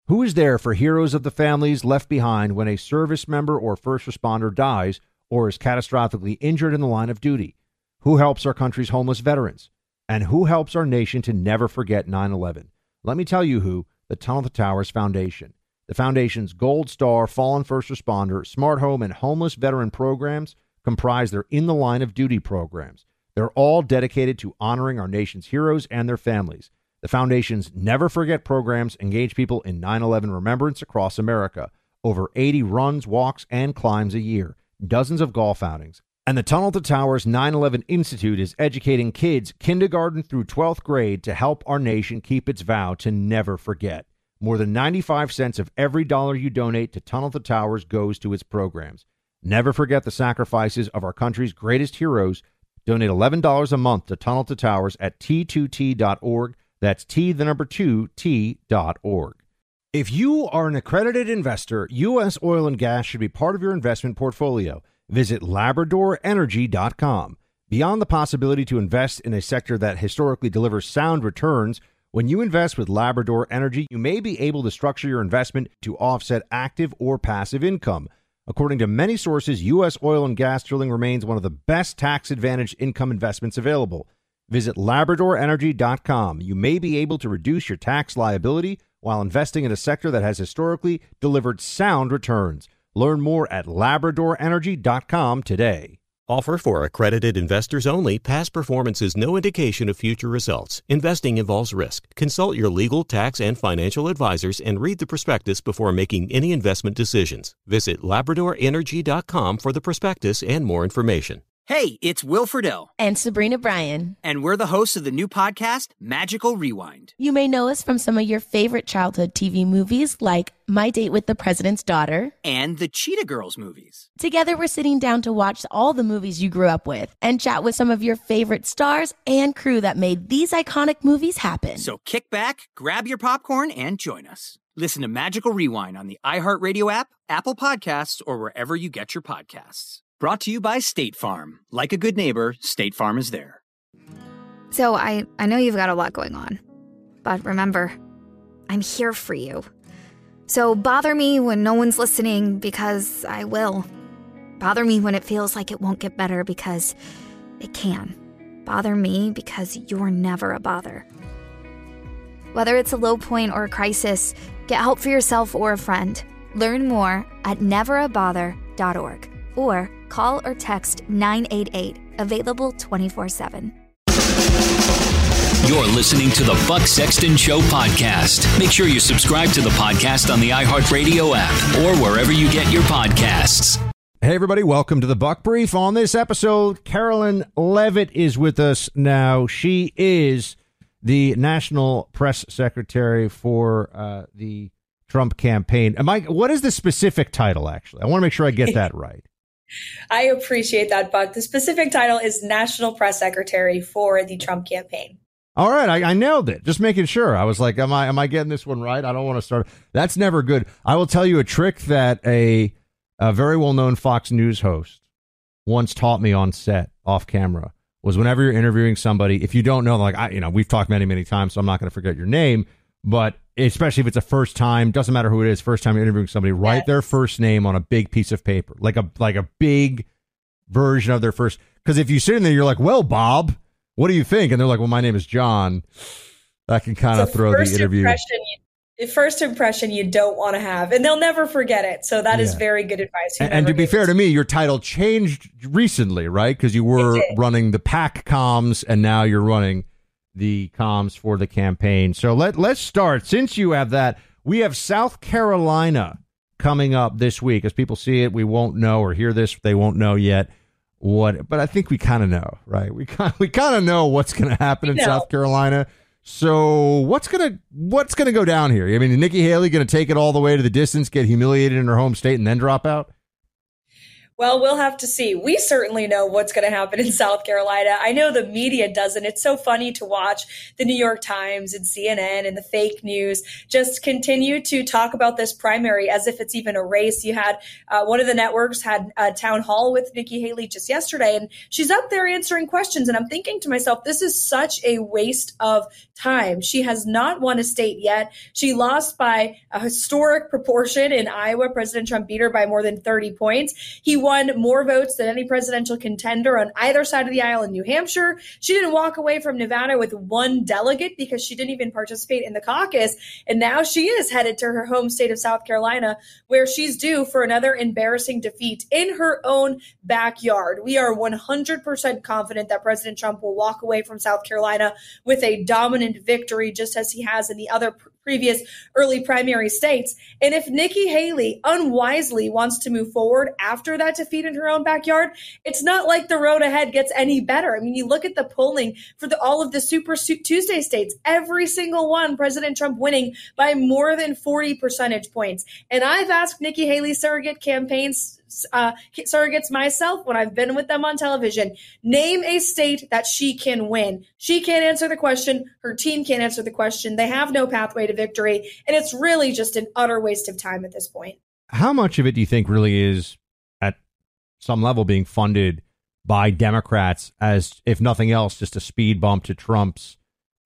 Who is there for heroes of the families left behind when a service member or first responder dies or is catastrophically injured in the line of duty? Who helps our country's homeless veterans? And who helps our nation to never forget 9/11? Let me tell you who, the Tunnel to Towers Foundation. The Foundation's Gold Star, Fallen First Responder, Smart Home, and Homeless Veteran programs comprise their In the Line of Duty programs. They're all dedicated to honoring our nation's heroes and their families. The Foundation's Never Forget programs engage people in 9/11 remembrance across America. Over 80 runs, walks, and climbs a year. Dozens of golf outings. And the Tunnel to Towers 9/11 Institute is educating kids kindergarten through 12th grade to help our nation keep its vow to never forget. More than 95 cents of every dollar you donate to Tunnel to Towers goes to its programs. Never forget the sacrifices of our country's greatest heroes. Donate $11 a month to Tunnel to Towers at T2T.org. That's T2T.org. If you are an accredited investor, U.S. oil and gas should be part of your investment portfolio. Visit LabradorEnergy.com. Beyond the possibility to invest in a sector that historically delivers sound returns, when you invest with Labrador Energy, you may be able to structure your investment to offset active or passive income. According to many sources, U.S. oil and gas drilling remains one of the best tax-advantaged income investments available. Visit LabradorEnergy.com. You may be able to reduce your tax liability while investing in a sector that has historically delivered sound returns. Learn more at LabradorEnergy.com today. Offer for accredited investors only. Past performance is no indication of future results. Investing involves risk. Consult your legal, tax, and financial advisors and read the prospectus before making any investment decisions. Visit LabradorEnergy.com for the prospectus and more information. Hey, it's Will Friedle. And Sabrina Bryan. And we're the hosts of the new podcast, Magical Rewind. You may know us from some of your favorite childhood TV movies like My Date with the President's Daughter and the Cheetah Girls movies. Together, we're sitting down to watch all the movies you grew up with and chat with some of your favorite stars and crew that made these iconic movies happen. So kick back, grab your popcorn, and join us. Listen to Magical Rewind on the iHeartRadio app, Apple Podcasts, or wherever you get your podcasts. Brought to you by State Farm. Like a good neighbor, State Farm is there. So I know you've got a lot going on. But remember, I'm here for you. So bother me when no one's listening, because I will. Bother me when it feels like it won't get better, because it can. Bother me because you're never a bother. Whether it's a low point or a crisis, get help for yourself or a friend. Learn more at neverabother.org. Or call or text 988, available 24/7. You're listening to the Buck Sexton Show podcast. Make sure you subscribe to the podcast on the iHeartRadio app or wherever you get your podcasts. Hey, everybody. Welcome to the Buck Brief. On this episode, Karoline Leavitt is with us now. She is the National Press Secretary for the Trump campaign. What is the specific title, actually? I want to make sure I get that right. I appreciate that, Buck. The specific title is National Press Secretary for the Trump campaign. All right, I nailed it. Just making sure. I was like, am I getting this one right? I don't want to start. That's never good. I will tell you a trick that a very well-known Fox News host once taught me on set, off camera, was whenever you're interviewing somebody, if you don't know, we've talked many, many times, so I'm not going to forget your name, but especially if it's a first time, doesn't matter who it is, first time you're interviewing somebody, write their first name on a big piece of paper, like a big version of their first. Because if you sit in there, you're like, well, Bob, what do you think? And they're like, well, my name is John. That can kind of throw the interview. First impression you don't want to have, and they'll never forget it. So that is very good advice. And to be fair to me, your title changed recently, right? Because you were running the PAC comms, and now you're running the comms for the campaign. So let's start. Since you have that, we have South Carolina coming up this week. As people see it, we won't know, or hear this, they won't know yet what. But I think we kind of know, right? We kind of know what's going to happen in South Carolina. So what's gonna go down here? I mean, is Nikki Haley going to take it all the way to the distance, get humiliated in her home state, and then drop out? Well, we'll have to see. We certainly know what's going to happen in South Carolina. I know the media doesn't. It's so funny to watch the New York Times and CNN and the fake news just continue to talk about this primary as if it's even a race. You had one of the networks had a town hall with Nikki Haley just yesterday, and she's up there answering questions. And I'm thinking to myself, this is such a waste of time. She has not won a state yet. She lost by a historic proportion in Iowa. President Trump beat her by more than 30 points. He won more votes than any presidential contender on either side of the aisle in New Hampshire. She didn't walk away from Nevada with one delegate because she didn't even participate in the caucus. And now she is headed to her home state of South Carolina, where she's due for another embarrassing defeat in her own backyard. We are 100% confident that President Trump will walk away from South Carolina with a dominant victory, just as he has in the other previous early primary states. And if Nikki Haley unwisely wants to move forward after that defeat in her own backyard, it's not like the road ahead gets any better. I mean, you look at the polling for all of the Super Tuesday states, every single one, President Trump winning by more than 40 percentage points. And I've asked Nikki Haley's surrogates myself when I've been with them on television, name a state that she can win. She can't answer the question. Her team can't answer the question. They have no pathway to victory. And it's really just an utter waste of time at this point. How much of it do you think really is at some level being funded by Democrats as, if nothing else, just a speed bump to Trump's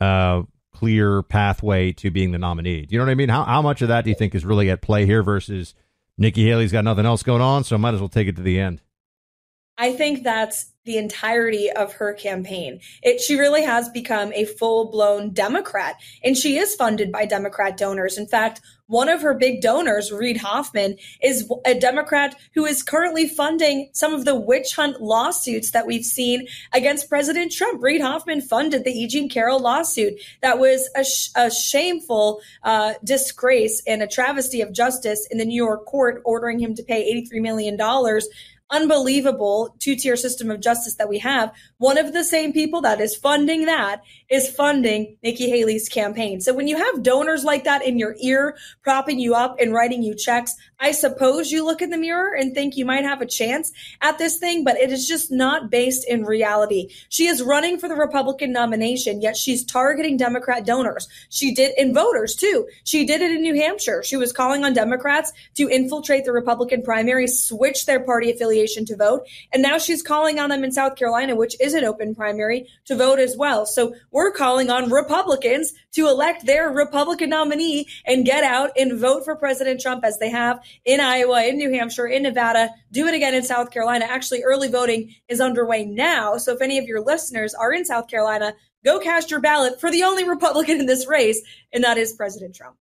clear pathway to being the nominee? Do you know what I mean? How much of that do you think is really at play here versus Nikki Haley's got nothing else going on, so might as well take it to the end? I think that's the entirety of her campaign. She really has become a full-blown Democrat, and she is funded by Democrat donors. In fact, one of her big donors, Reid Hoffman, is a Democrat who is currently funding some of the witch hunt lawsuits that we've seen against President Trump. Reid Hoffman funded the E. Jean Carroll lawsuit. That was a shameful disgrace and a travesty of justice in the New York court, ordering him to pay $83 million. Unbelievable two-tier system of justice that we have. One of the same people that is funding that is funding Nikki Haley's campaign. So when you have donors like that in your ear, propping you up and writing you checks, I suppose you look in the mirror and think you might have a chance at this thing, but it is just not based in reality. She is running for the Republican nomination, yet she's targeting Democrat donors. She did in voters too. She did it in New Hampshire. She was calling on Democrats to infiltrate the Republican primary, switch their party affiliation to vote. And now she's calling on them in South Carolina, which is an open primary, to vote as well. So we're calling on Republicans to elect their Republican nominee and get out and vote for President Trump, as they have in Iowa, in New Hampshire, in Nevada, do it again in South Carolina. Actually, early voting is underway now. So if any of your listeners are in South Carolina, go cast your ballot for the only Republican in this race, and that is President Trump.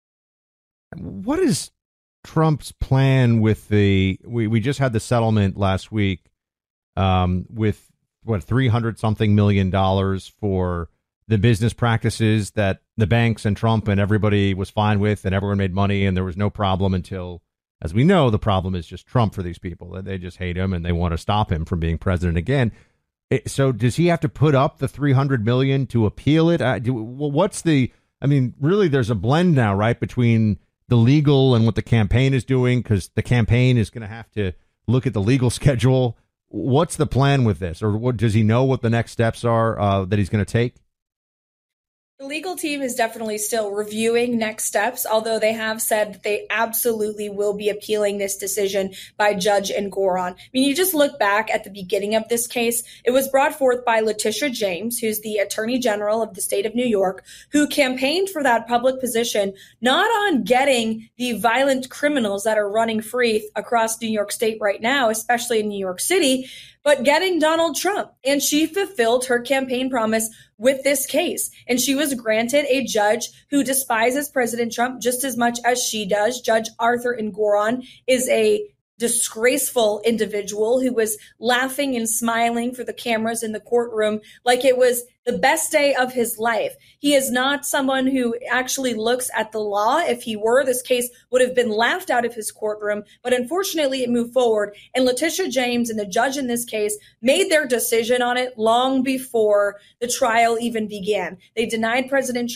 What is Trump's plan with we just had the settlement last week with $300-something million for the business practices that the banks and Trump and everybody was fine with, and everyone made money and there was no problem until, as we know, the problem is just Trump for these people. They just hate him and they want to stop him from being president again. So does he have to put up the $300 million to appeal it? Really, there's a blend now, right, between the legal and what the campaign is doing, because the campaign is going to have to look at the legal schedule. What's the plan with this? Or what, does he know what the next steps are that he's going to take? The legal team is definitely still reviewing next steps, although they have said that they absolutely will be appealing this decision by Judge Engoron. I mean, you just look back at the beginning of this case. It was brought forth by Letitia James, who's the Attorney General of the state of New York, who campaigned for that public position, not on getting the violent criminals that are running free across New York State right now, especially in New York City, but getting Donald Trump. And she fulfilled her campaign promise with this case. And she was granted a judge who despises President Trump just as much as she does. Judge Arthur Engoron is a disgraceful individual who was laughing and smiling for the cameras in the courtroom like it was the best day of his life. He is not someone who actually looks at the law. If he were, this case would have been laughed out of his courtroom. But unfortunately, it moved forward. And Letitia James and the judge in this case made their decision on it long before the trial even began. They denied President Trump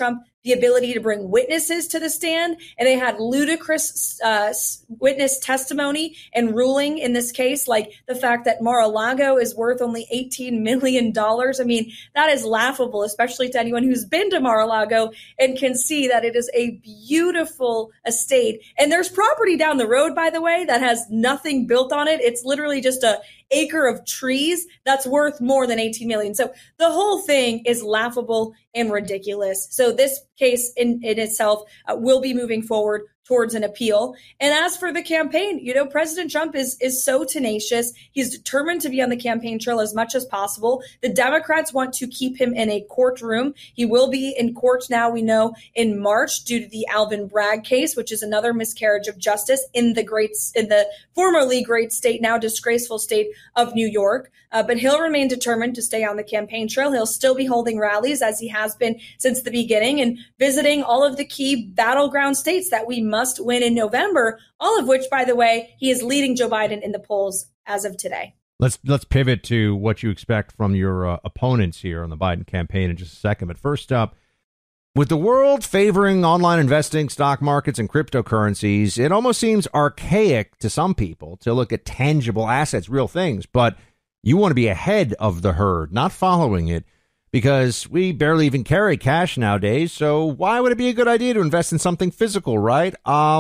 the ability to bring witnesses to the stand, and they had ludicrous witness testimony and ruling in this case, like the fact that Mar-a-Lago is worth only $18 million. I mean, that is laughable, especially to anyone who's been to Mar-a-Lago and can see that it is a beautiful estate. And there's property down the road, by the way, that has nothing built on it. It's literally just a acre of trees that's worth more than 18 million. So the whole thing is laughable and ridiculous. So this case in itself will be moving forward towards an appeal. And as for the campaign, you know, President Trump is so tenacious. He's determined to be on the campaign trail as much as possible. The Democrats want to keep him in a courtroom. He will be in court now, we know, in March due to the Alvin Bragg case, which is another miscarriage of justice in the formerly great state, now disgraceful state of New York. But he'll remain determined to stay on the campaign trail. He'll still be holding rallies as he has been since the beginning and visiting all of the key battleground states that we must win in November, all of which, by the way, he is leading Joe Biden in the polls as of today. Let's pivot to what you expect from your opponents here on the Biden campaign in just a second. But first up, with the world favoring online investing, stock markets, and cryptocurrencies, it almost seems archaic to some people to look at tangible assets, real things. But you want to be ahead of the herd, not following it, because we barely even carry cash nowadays. So why would it be a good idea to invest in something physical, right?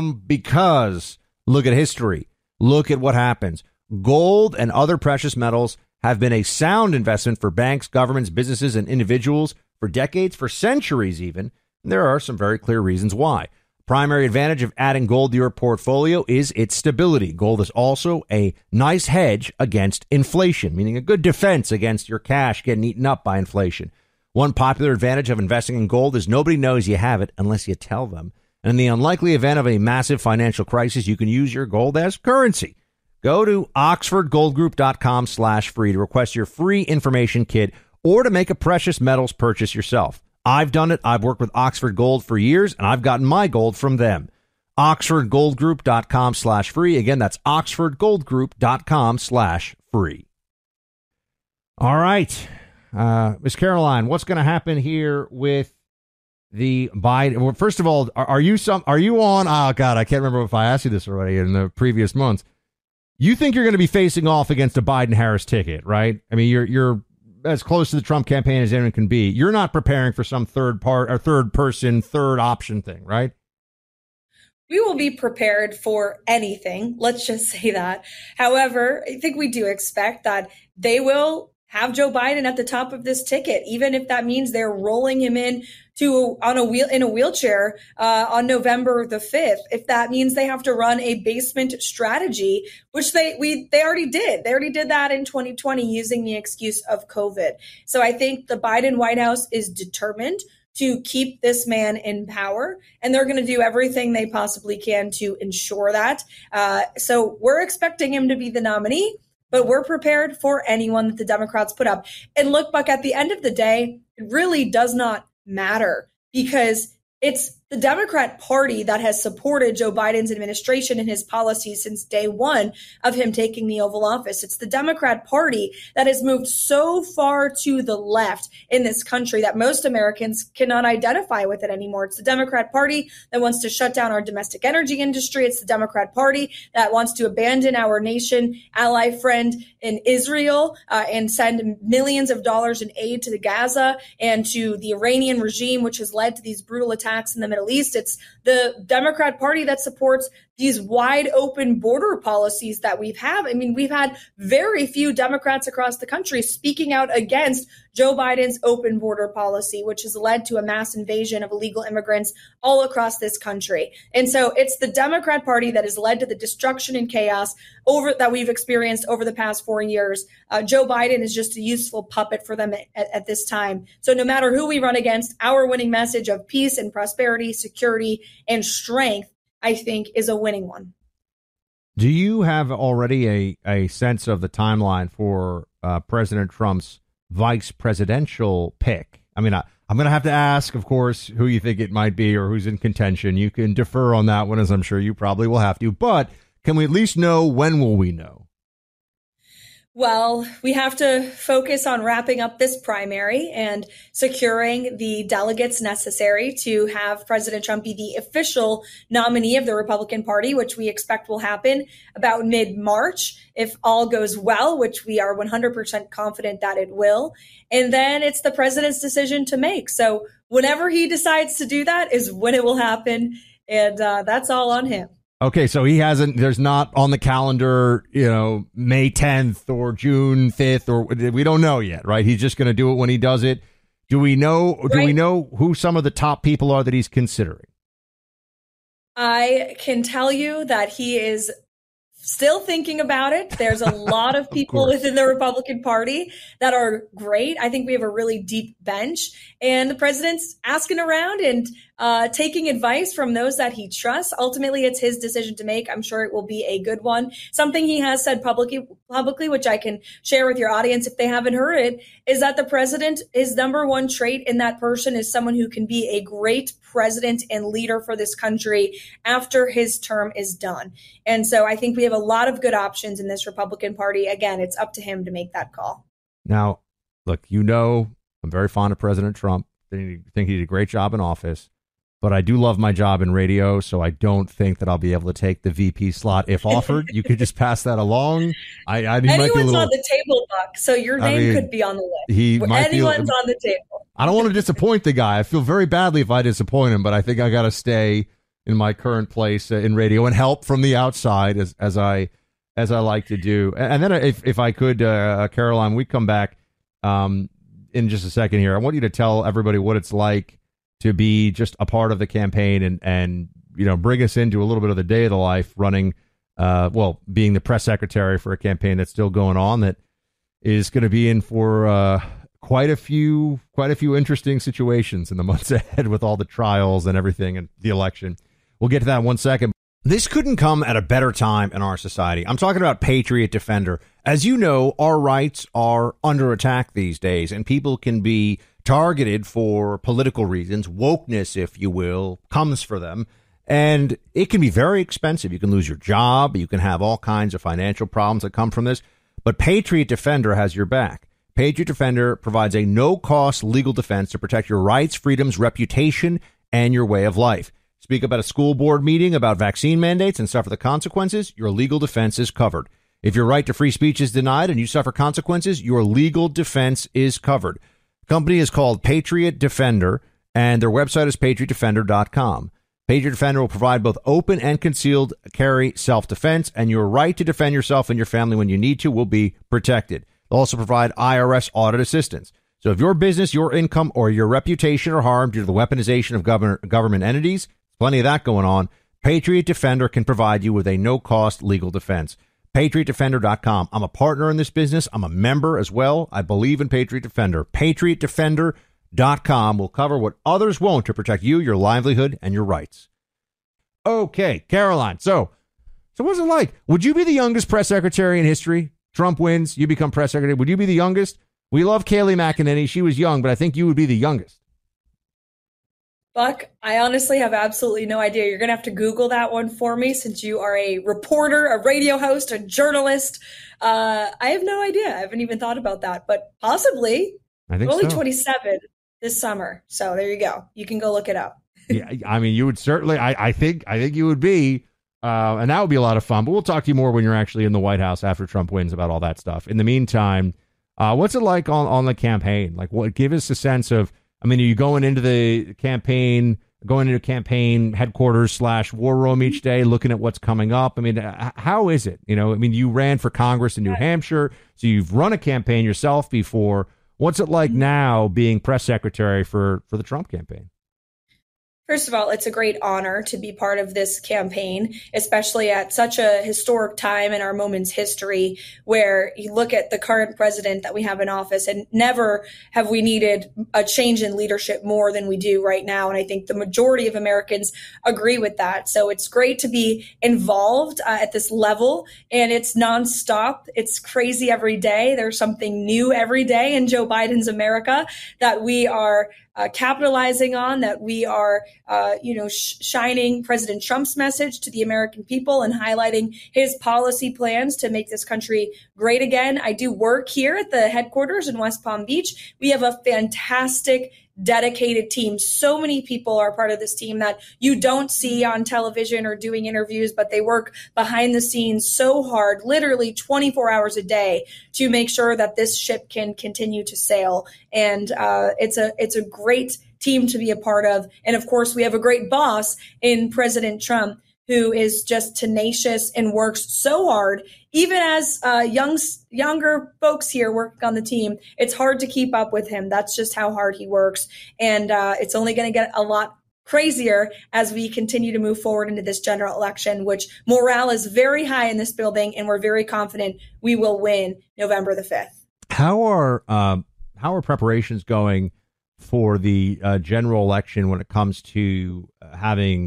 Because look at history. Look at what happens. Gold and other precious metals have been a sound investment for banks, governments, businesses, and individuals for decades, for centuries even. And there are some very clear reasons why. Primary advantage of adding gold to your portfolio is its stability. Gold is also a nice hedge against inflation, meaning a good defense against your cash getting eaten up by inflation. One popular advantage of investing in gold is nobody knows you have it unless you tell them. And in the unlikely event of a massive financial crisis, you can use your gold as currency. Go to oxfordgoldgroup.com/free to request your free information kit or to make a precious metals purchase yourself. I've done it. I've worked with Oxford Gold for years, and I've gotten my gold from them. oxfordgoldgroup.com/free. Again, that's oxfordgoldgroup.com/free. All right. Ms. Caroline, what's going to happen here with the Biden? Well, first of all, are you on? Oh, God, I can't remember if I asked you this already in the previous months. You think you're going to be facing off against a Biden-Harris ticket, right? I mean, you're as close to the Trump campaign as anyone can be. You're not preparing for some third person, third option thing, right? We will be prepared for anything. Let's just say that. However, I think we do expect that they will have Joe Biden at the top of this ticket, even if that means they're rolling him in a wheelchair on November the 5th. If that means they have to run a basement strategy, which they already did. They already did that in 2020 using the excuse of COVID. So I think the Biden White House is determined to keep this man in power, and they're going to do everything they possibly can to ensure that. So we're expecting him to be the nominee, but we're prepared for anyone that the Democrats put up. And look, Buck, at the end of the day, it really does not matter because it's the Democrat Party that has supported Joe Biden's administration and his policies since day one of him taking the Oval Office. It's the Democrat Party that has moved so far to the left in this country that most Americans cannot identify with it anymore. It's the Democrat Party that wants to shut down our domestic energy industry. It's the Democrat Party that wants to abandon our nation, ally, friend in Israel, and send millions of dollars in aid to Gaza and to the Iranian regime, which has led to these brutal attacks in the Middle East. It's the Democrat Party that supports these wide open border policies that we've had. I mean, we've had very few Democrats across the country speaking out against Joe Biden's open border policy, which has led to a mass invasion of illegal immigrants all across this country. And so it's the Democrat Party that has led to the destruction and chaos that we've experienced over the past 4 years. Joe Biden is just a useful puppet for them at this time. So no matter who we run against, our winning message of peace and prosperity, security, and strength, I think, is a winning one. Do you have already a sense of the timeline for President Trump's vice presidential pick? I mean, I'm going to have to ask, of course, who you think it might be or who's in contention. You can defer on that one, as I'm sure you probably will have to. But can we at least know, when will we know? Well, we have to focus on wrapping up this primary and securing the delegates necessary to have President Trump be the official nominee of the Republican Party, which we expect will happen about mid-March, if all goes well, which we are 100% confident that it will. And then it's the president's decision to make. So whenever he decides to do that is when it will happen. And that's all on him. Okay, so there's not on the calendar, May 10th or June 5th, or we don't know yet, right? He's just going to do it when he does it. Do we know who some of the top people are that he's considering? I can tell you that he is still thinking about it. There's a lot of people within the Republican Party that are great. I think we have a really deep bench, and the president's asking around and taking advice from those that he trusts. Ultimately, it's his decision to make. I'm sure it will be a good one. Something he has said publicly, which I can share with your audience if they haven't heard it, is that the president, his number one trait in that person is someone who can be a great president and leader for this country after his term is done. And so I think we have a lot of good options in this Republican Party. Again, it's up to him to make that call. Now, look, I'm very fond of President Trump. I think he did a great job in office. But I do love my job in radio, so I don't think that I'll be able to take the VP slot if offered. You could just pass that along. Anyone's on the table, Buck, so your name could be on the list. Anyone's on the table. I don't want to disappoint the guy. I feel very badly if I disappoint him, but I think I got to stay in my current place in radio and help from the outside as I like to do. And then if I could, Caroline, we come back in just a second here. I want you to tell everybody what it's like to be just a part of the campaign and bring us into a little bit of the day of the life running, being the press secretary for a campaign that's still going on that is going to be in for quite a few interesting situations in the months ahead with all the trials and everything and the election. We'll get to that in 1 second. This couldn't come at a better time in our society. I'm talking about Patriot Defender. As you know, our rights are under attack these days, and people can be targeted for political reasons. Wokeness, if you will, comes for them. And it can be very expensive. You can lose your job. You can have all kinds of financial problems that come from this. But Patriot Defender has your back. Patriot Defender provides a no-cost legal defense to protect your rights, freedoms, reputation, and your way of life. Speak up at a school board meeting about vaccine mandates and suffer the consequences, your legal defense is covered. If your right to free speech is denied and you suffer consequences, your legal defense is covered. The company is called Patriot Defender, and their website is patriotdefender.com. Patriot Defender will provide both open and concealed carry self-defense, and your right to defend yourself and your family when you need to will be protected. They'll also provide IRS audit assistance. So if your business, your income, or your reputation are harmed due to the weaponization of government entities, plenty of that going on, Patriot Defender can provide you with a no-cost legal defense. PatriotDefender.com. I'm a partner in this business. I'm a member as well. I believe in Patriot Defender. PatriotDefender.com will cover what others won't to protect you, your livelihood, and your rights. Okay, Caroline. So what's it like? Would you be the youngest press secretary in history? Trump wins, you become press secretary. Would you be the youngest? We love Kayleigh McEnany. She was young, but I think you would be the youngest. Buck, I honestly have absolutely no idea. You're going to have to Google that one for me since you are a reporter, a radio host, a journalist. I have no idea. I haven't even thought about that, but possibly. I think I'm only so. 27 this summer. So there you go. You can go look it up. Yeah, I mean, you would certainly, I think you would be, and that would be a lot of fun, but we'll talk to you more when you're actually in the White House after Trump wins about all that stuff. In the meantime, what's it like on the campaign? Like, give us a sense of, I mean, are you going into the campaign, headquarters / war room each day, looking at what's coming up? I mean, how is it? You ran for Congress in New Hampshire, so you've run a campaign yourself before. What's it like now being press secretary for the Trump campaign? First of all, it's a great honor to be part of this campaign, especially at such a historic time in our moment's history where you look at the current president that we have in office, and never have we needed a change in leadership more than we do right now. And I think the majority of Americans agree with that. So it's great to be involved at this level, and it's nonstop. It's crazy every day. There's something new every day in Joe Biden's America that we are capitalizing on, that we are, shining President Trump's message to the American people and highlighting his policy plans to make this country great again. I do work here at the headquarters in West Palm Beach. We have a fantastic, dedicated team. So many people are part of this team that you don't see on television or doing interviews, but they work behind the scenes so hard, literally 24 hours a day, to make sure that this ship can continue to sail. And it's a great team to be a part of. And of course, we have a great boss in President Trump, who is just tenacious and works so hard. Even as younger folks here working on the team, it's hard to keep up with him. That's just how hard he works. And it's only going to get a lot crazier as we continue to move forward into this general election, which morale is very high in this building, and we're very confident we will win November the 5th. How are preparations going for the general election when it comes to having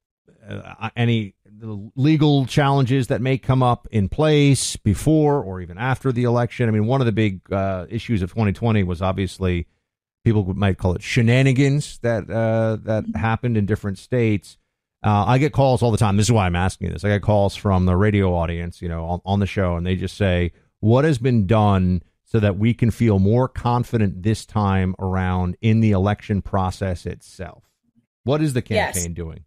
any legal challenges that may come up in place before or even after the election? I mean, one of the big issues of 2020 was obviously, people might call it shenanigans that happened in different states. I get calls all the time. This is why I'm asking you this. I get calls from the radio audience, on the show, and they just say, what has been done so that we can feel more confident this time around in the election process itself? What is the campaign doing?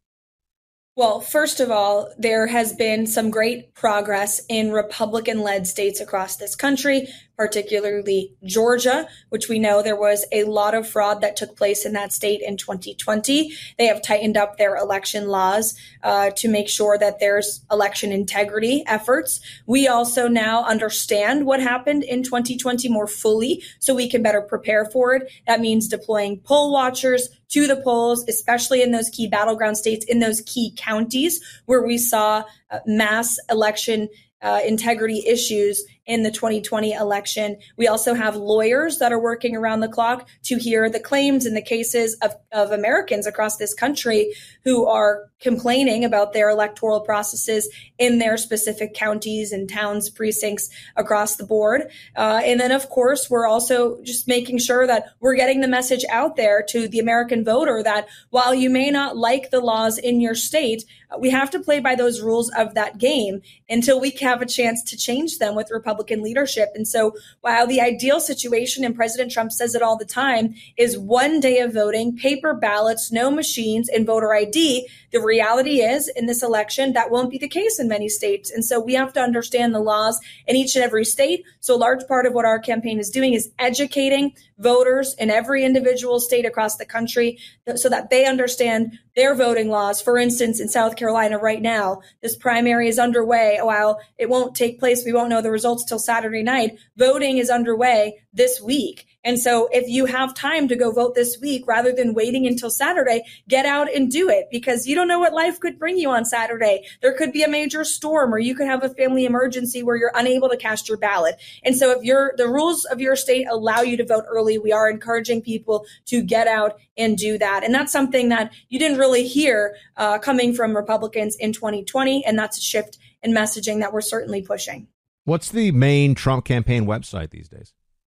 Well, first of all, there has been some great progress in Republican-led states across this country, particularly Georgia, which we know there was a lot of fraud that took place in that state in 2020. They have tightened up their election laws to make sure that there's election integrity efforts. We also now understand what happened in 2020 more fully, so we can better prepare for it. That means deploying poll watchers to the polls, especially in those key battleground states, in those key counties where we saw mass election integrity issues in the 2020 election. We also have lawyers that are working around the clock to hear the claims and the cases of Americans across this country who are complaining about their electoral processes in their specific counties and towns, precincts across the board. And then, of course, we're also just making sure that we're getting the message out there to the American voter that while you may not like the laws in your state, we have to play by those rules of that game until we have a chance to change them with Republican leadership. And so while the ideal situation, and President Trump says it all the time, is one day of voting, paper ballots, no machines, and voter ID, the reality is in this election, that won't be the case in many states. And so we have to understand the laws in each and every state. So a large part of what our campaign is doing is educating voters in every individual state across the country so that they understand their voting laws. For instance, in South Carolina right now, this primary is underway. While it won't take place, we won't know the results till Saturday night. Voting is underway this week. And so if you have time to go vote this week, rather than waiting until Saturday, get out and do it, because you don't know what life could bring you on Saturday. There could be a major storm, or you could have a family emergency where you're unable to cast your ballot. And so if the rules of your state allow you to vote early, we are encouraging people to get out and do that. And that's something that you didn't really hear coming from Republicans in 2020. And that's a shift in messaging that we're certainly pushing. What's the main Trump campaign website these days?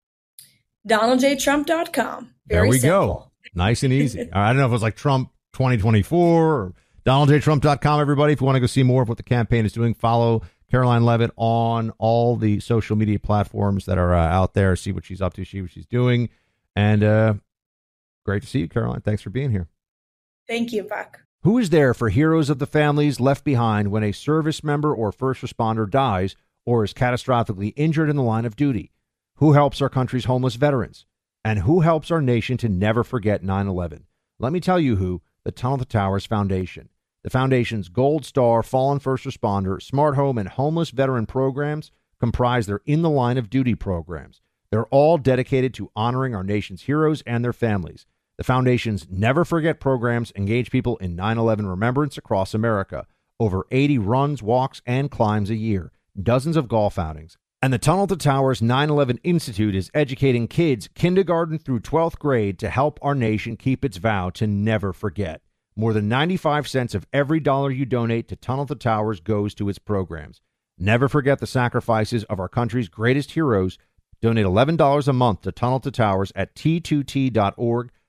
DonaldJTrump.com. There we go. Nice and easy. I don't know if it was like Trump 2024 or DonaldJTrump.com, everybody. If you want to go see more of what the campaign is doing, follow Karoline Leavitt on all the social media platforms that are out there. See what she's up to, see what she's doing. And great to see you, Karoline. Thanks for being here. Thank you, Buck. Who is there for heroes of the families left behind when a service member or first responder dies or is catastrophically injured in the line of duty? Who helps our country's homeless veterans? And who helps our nation to never forget 9/11? Let me tell you who: the Tunnel to Towers Foundation. The Foundation's Gold Star, Fallen First Responder, Smart Home, and Homeless Veteran programs comprise their In the Line of Duty programs. They're all dedicated to honoring our nation's heroes and their families. The Foundation's Never Forget programs engage people in 9/11 remembrance across America. Over 80 runs, walks, and climbs a year. Dozens of golf outings. And the Tunnel to Towers 9/11 Institute is educating kids kindergarten through 12th grade to help our nation keep its vow to never forget. More than 95 cents of every dollar you donate to Tunnel to Towers goes to its programs. Never forget the sacrifices of our country's greatest heroes. Donate $11 a month to Tunnel to Towers at T2T.org.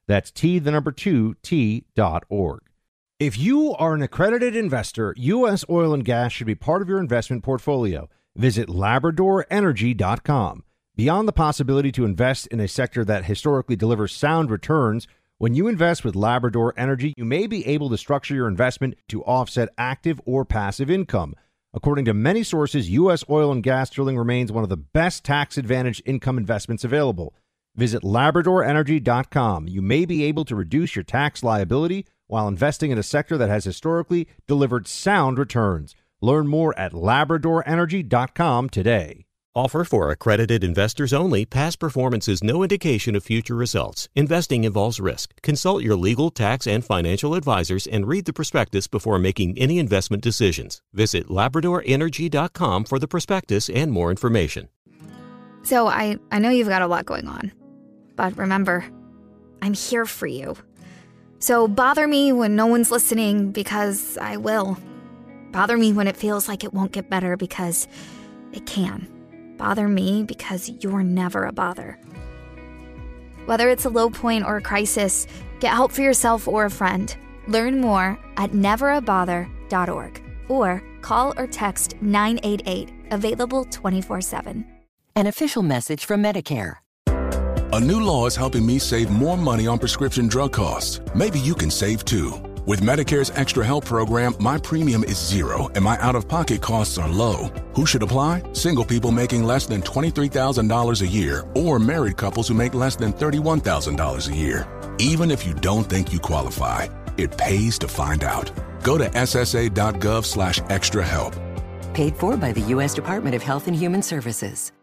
That's T2T.org. If you are an accredited investor, U.S. oil and gas should be part of your investment portfolio. Visit LabradorEnergy.com. Beyond the possibility to invest in a sector that historically delivers sound returns, when you invest with Labrador Energy, you may be able to structure your investment to offset active or passive income. According to many sources, U.S. oil and gas drilling remains one of the best tax-advantaged income investments available. Visit LabradorEnergy.com. You may be able to reduce your tax liability while investing in a sector that has historically delivered sound returns. Learn more at LabradorEnergy.com today. Offer for accredited investors only. Past performance is no indication of future results. Investing involves risk. Consult your legal, tax, and financial advisors and read the prospectus before making any investment decisions. Visit LabradorEnergy.com for the prospectus and more information. So I know you've got a lot going on. But remember, I'm here for you. So bother me when no one's listening, because I will. Bother me when it feels like it won't get better, because it can. Bother me because you're never a bother. Whether it's a low point or a crisis, get help for yourself or a friend. Learn more at neverabother.org or call or text 988, available 24/7. An official message from Medicare. A new law is helping me save more money on prescription drug costs. Maybe you can save too. With Medicare's Extra Help program, my premium is zero and my out-of-pocket costs are low. Who should apply? Single people making less than $23,000 a year or married couples who make less than $31,000 a year. Even if you don't think you qualify, it pays to find out. Go to ssa.gov/extrahelp. Paid for by the U.S. Department of Health and Human Services.